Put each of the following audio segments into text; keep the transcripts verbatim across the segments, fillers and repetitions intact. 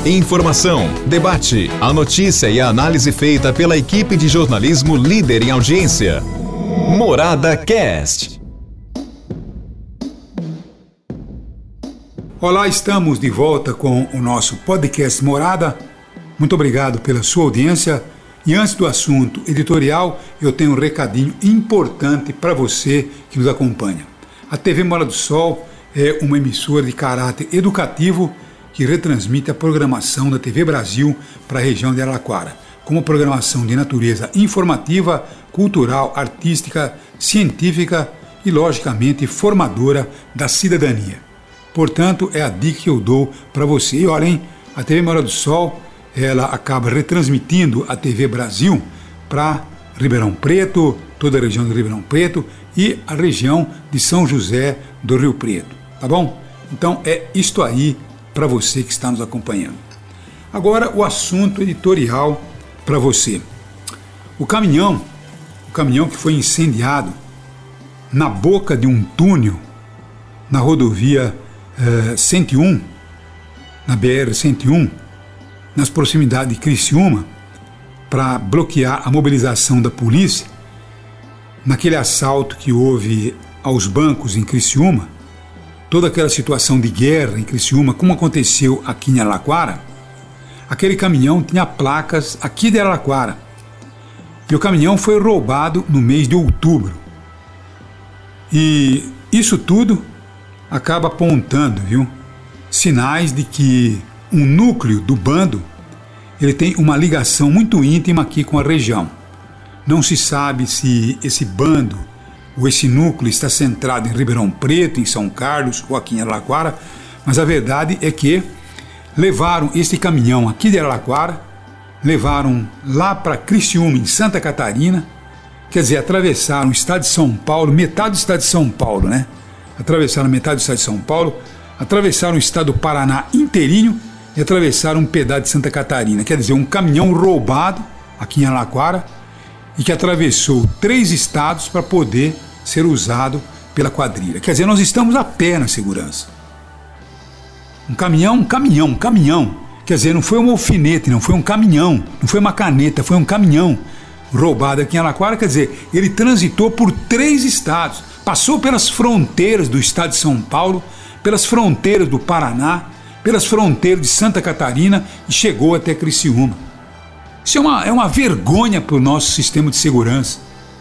Informação, debate, a notícia e a análise feita pela equipe de jornalismo líder em audiência. Morada Cast. Olá, estamos de volta com o nosso podcast Morada. Muito obrigado pela sua audiência. E antes do assunto editorial, eu tenho um recadinho importante para você que nos acompanha. A T V Morada do Sol é uma emissora de caráter educativo que retransmite a programação da T V Brasil para a região de Araraquara, com uma programação de natureza informativa, cultural, artística, científica e, logicamente, formadora da cidadania. Portanto, é a dica que eu dou para você. E olhem, a T V Morada do Sol, ela acaba retransmitindo a T V Brasil para Ribeirão Preto, toda a região do Ribeirão Preto e a região de São José do Rio Preto, tá bom? Então é isto aí para você que está nos acompanhando. Agora o assunto editorial para você. O caminhão, o caminhão que foi incendiado na boca de um túnel na rodovia eh, cento e um, na B R cento e um, nas proximidades de Criciúma, para bloquear a mobilização da polícia, naquele assalto que houve aos bancos em Criciúma, toda aquela situação de guerra em Criciúma, como aconteceu aqui em Araraquara, aquele caminhão tinha placas aqui de Araraquara. E o caminhão foi roubado no mês de outubro. E isso tudo acaba apontando, viu, sinais de que um núcleo do bando ele tem uma ligação muito íntima aqui com a região. Não se sabe se esse bando ou esse núcleo está centrado em Ribeirão Preto, em São Carlos ou aqui em Araraquara, mas a verdade é que levaram este caminhão aqui de Araraquara, levaram lá para Criciúma, em Santa Catarina, quer dizer, atravessaram o estado de São Paulo, metade do estado de São Paulo, né? Atravessaram metade do estado de São Paulo, atravessaram o estado do Paraná inteirinho e atravessaram um pedaço de Santa Catarina, quer dizer, um caminhão roubado aqui em Araraquara e que atravessou três estados para poder ser usado pela quadrilha. Quer dizer, nós estamos a pé na segurança. Um caminhão, um caminhão, um caminhão. Quer dizer, não foi um alfinete, não foi um caminhão, não foi uma caneta, foi um caminhão roubado aqui em Araraquara. Quer dizer, ele transitou por três estados, passou pelas fronteiras do estado de São Paulo, pelas fronteiras do Paraná, pelas fronteiras de Santa Catarina e chegou até Criciúma. Isso é uma, é uma vergonha para o nosso sistema de segurança.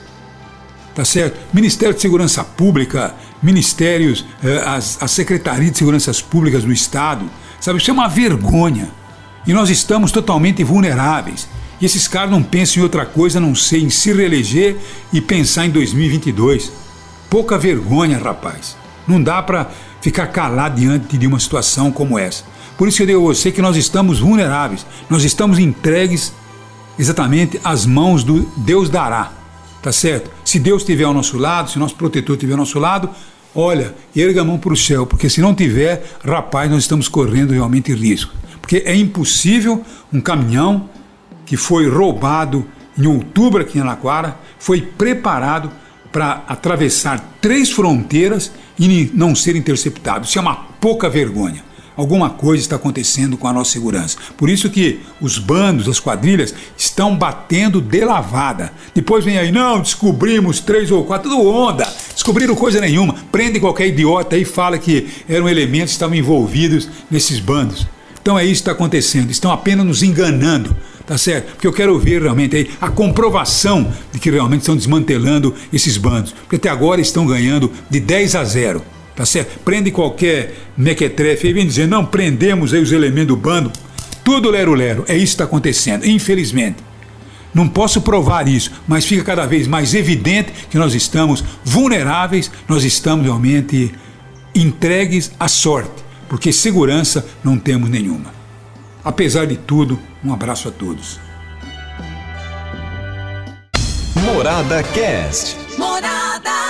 Tá certo? Ministério de Segurança Pública, ministérios, eh, as, as secretarias de Seguranças Públicas do Estado, sabe? Isso é uma vergonha. E nós estamos totalmente vulneráveis. E esses caras não pensam em outra coisa a não ser em se reeleger e pensar em dois mil e vinte e dois. Pouca vergonha, rapaz. Não dá para ficar calado diante de uma situação como essa. Por isso eu digo a você que nós estamos vulneráveis. Nós estamos entregues exatamente às mãos do Deus dará. Tá certo? Se Deus estiver ao nosso lado, se o nosso protetor estiver ao nosso lado, olha, erga a mão para o céu, porque se não tiver, rapaz, nós estamos correndo realmente risco. Porque é impossível um caminhão que foi roubado em outubro aqui em Araraquara, foi preparado para atravessar três fronteiras e não ser interceptado. Isso é uma pouca vergonha. Alguma coisa está acontecendo com a nossa segurança. Por isso que os bandos, as quadrilhas, estão batendo de lavada. Depois vem aí, não, descobrimos três ou quatro, tudo onda, descobriram coisa nenhuma. Prende qualquer idiota aí e fala que eram elementos que estavam envolvidos nesses bandos. Então é isso que está acontecendo, estão apenas nos enganando, tá certo? Porque eu quero ver realmente aí a comprovação de que realmente estão desmantelando esses bandos. Porque até agora estão ganhando de dez a zero. Tá certo? Prende qualquer mequetrefe e vem dizer, não, prendemos aí os elementos do bando. Tudo lero-lero. É isso que está acontecendo, infelizmente. Não posso provar isso, mas fica cada vez mais evidente que nós estamos vulneráveis, nós estamos realmente entregues à sorte, porque segurança não temos nenhuma. Apesar de tudo, um abraço a todos. Morada Cast. Morada.